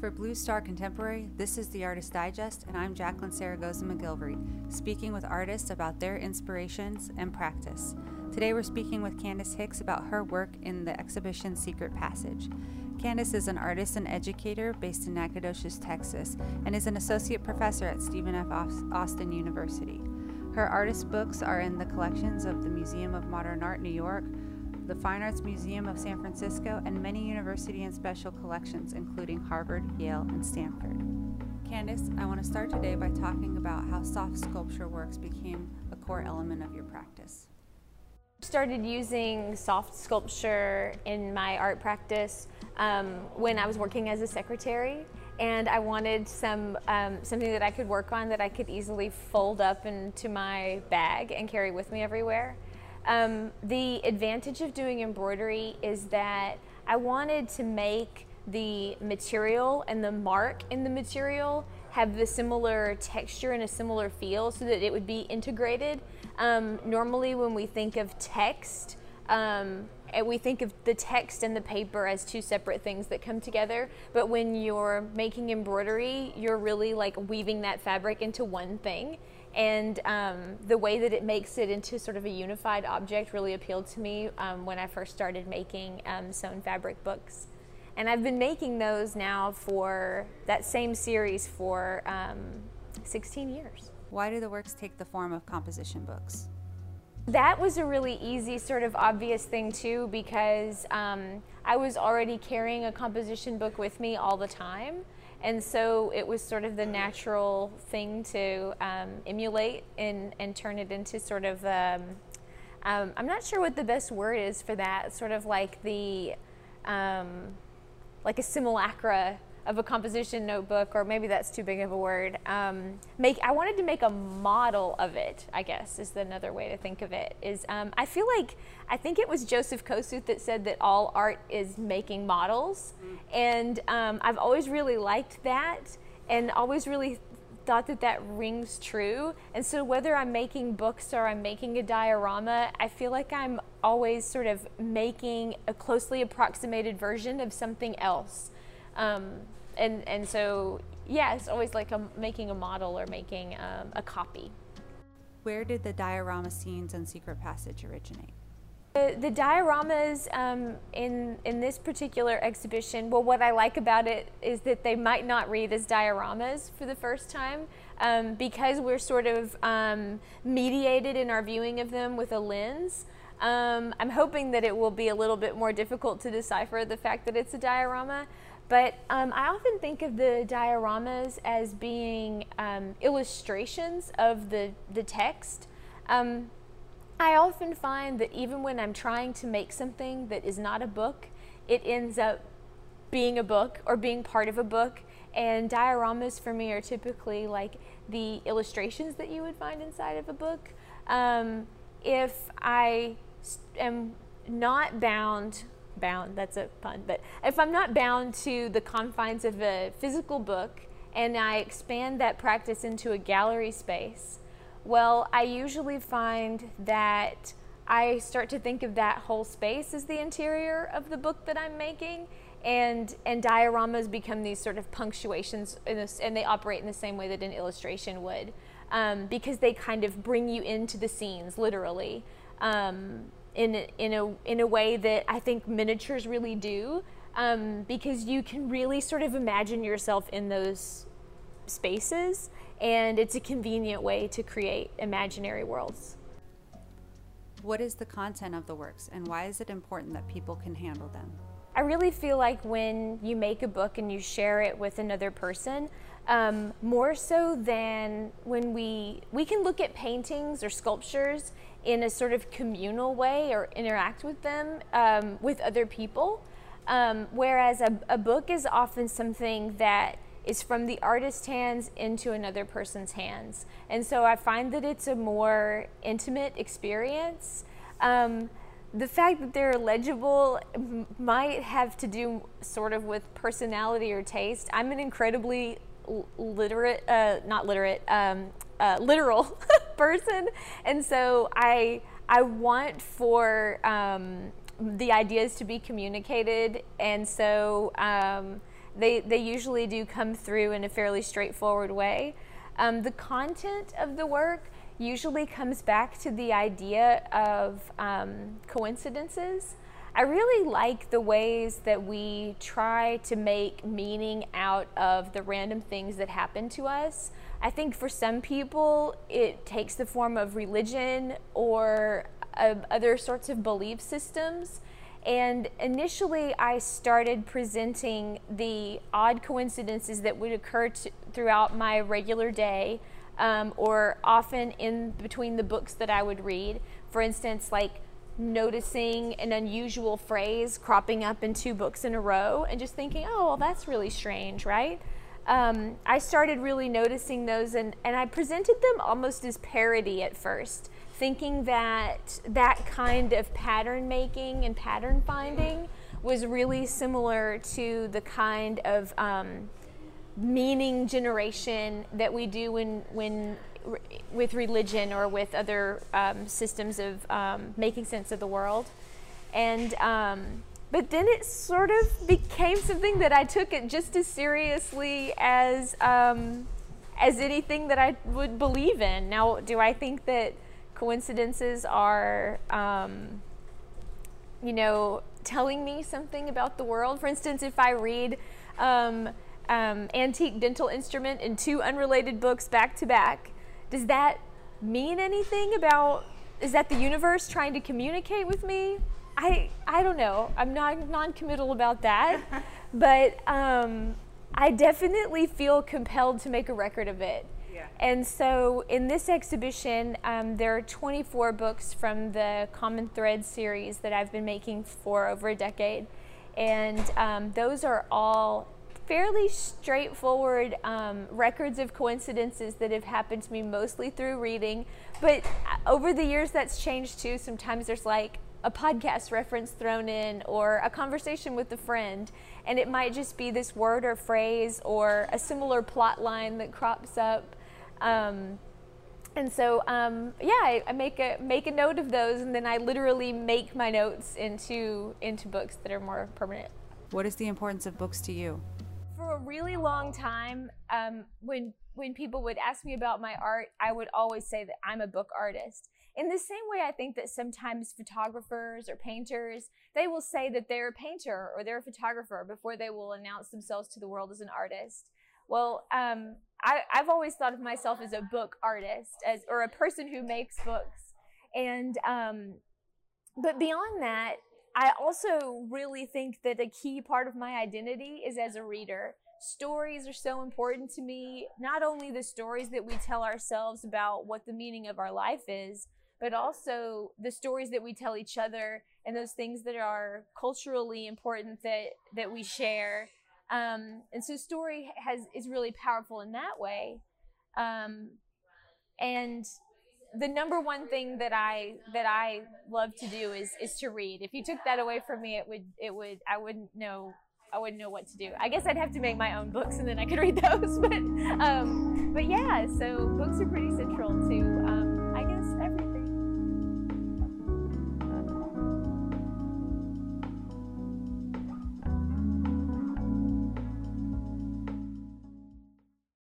For Blue Star Contemporary, this is the Artist Digest, and I'm Jacqueline Saragosa McGilvery, speaking with artists about their inspirations and practice. Today we're speaking with Candace Hicks about her work in the exhibition Secret Passage. Candace is an artist and educator based in Nacogdoches, Texas, and is an associate professor at Stephen F. Austin University. Her artist books are in the collections of the Museum of Modern Art, New York, the Fine Arts Museum of San Francisco, and many university and special collections, including Harvard, Yale, and Stanford. Candace, I want to start today by talking about how soft sculpture works became a core element of your practice. Started using soft sculpture in my art practice when I was working as a secretary, and I wanted something that I could work on that I could easily fold up into my bag and carry with me everywhere. The advantage of doing embroidery is that I wanted to make the material and the mark in the material have the similar texture and a similar feel so that it would be integrated. Normally when we think of text, we think of the text and the paper as two separate things that come together, but when you're making embroidery, you're really like weaving that fabric into one thing. And the way that it makes it into sort of a unified object really appealed to me when I first started making sewn fabric books. And I've been making those now for that same series for 16 years. Why do the works take the form of composition books? That was a really easy, sort of obvious thing too, because I was already carrying a composition book with me all the time. And so it was sort of the natural thing to emulate and turn it into sort of, I'm not sure what the best word is for that, sort of like the, like a simulacra of a composition notebook, or maybe that's too big of a word. I wanted to make a model of it, I guess, is another way to think of it. I think it was Joseph Kosuth that said that all art is making models. And I've always really liked that and always really thought that that rings true. And so whether I'm making books or I'm making a diorama, I feel like I'm always sort of making a closely approximated version of something else. And so, yeah, it's always like making a model or making a copy. Where did the diorama scenes in Secret Passage originate? The dioramas in this particular exhibition, well, what I like about it is that they might not read as dioramas for the first time because we're sort of mediated in our viewing of them with a lens. I'm hoping that it will be a little bit more difficult to decipher the fact that it's a diorama. But I often think of the dioramas as being illustrations of the text. I often find that even when I'm trying to make something that is not a book, it ends up being a book or being part of a book. And dioramas for me are typically like the illustrations that you would find inside of a book. If I am not bound, that's a pun, but if I'm not bound to the confines of a physical book and I expand that practice into a gallery space, well, I usually find that I start to think of that whole space as the interior of the book that I'm making, and dioramas become these sort of punctuations, and they operate in the same way that an illustration would, because they kind of bring you into the scenes, literally. In a way that I think miniatures really do, because you can really sort of imagine yourself in those spaces, and it's a convenient way to create imaginary worlds. What is the content of the works, and why is it important that people can handle them? I really feel like when you make a book and you share it with another person, more so than when we can look at paintings or sculptures in a sort of communal way or interact with them with other people, whereas a book is often something that is from the artist's hands into another person's hands. And so I find that it's a more intimate experience. The fact that they're legible might have to do sort of with personality or taste. I'm an incredibly literal person, and so I want for the ideas to be communicated, and so they usually do come through in a fairly straightforward way. The content of the work usually comes back to the idea of coincidences. I really like the ways that we try to make meaning out of the random things that happen to us. I think for some people it takes the form of religion or other sorts of belief systems. And initially I started presenting the odd coincidences that would occur throughout my regular day, or often in between the books that I would read. For instance, like noticing an unusual phrase cropping up in 2 books in a row and just thinking, oh, well, that's really strange, right? I started really noticing those, and I presented them almost as parody at first, thinking that that kind of pattern making and pattern finding was really similar to the kind of meaning generation that we do when with religion or with other systems of making sense of the world. And but then it sort of became something that I took it just as seriously as anything that I would believe in. Now, do I think that coincidences are, telling me something about the world? For instance, if I read Antique Dental Instrument in 2 unrelated books back to back, does that mean anything about, is that the universe trying to communicate with me? I don't know. I'm not non-committal about that, but I definitely feel compelled to make a record of it. Yeah. And so in this exhibition, there are 24 books from the Common Thread series that I've been making for over a decade, and those are all fairly straightforward records of coincidences that have happened to me mostly through reading. But over the years that's changed too. Sometimes there's like a podcast reference thrown in or a conversation with a friend, and it might just be this word or phrase or a similar plot line that crops up. And so I make a note of those, and then I literally make my notes into books that are more permanent. What is the importance of books to you? For a really long time, when people would ask me about my art, I would always say that I'm a book artist. In the same way, I think that sometimes photographers or painters, they will say that they're a painter or they're a photographer before they will announce themselves to the world as an artist. Well, I've always thought of myself as a book artist, or a person who makes books. And but beyond that, I also really think that a key part of my identity is as a reader. Stories are so important to me, not only the stories that we tell ourselves about what the meaning of our life is, but also the stories that we tell each other and those things that are culturally important that we share. And so story is really powerful in that way. And the number one thing that I love to do is to read. If you took that away from me, I wouldn't know what to do. I guess I'd have to make my own books and then I could read those. But yeah, so books are pretty central to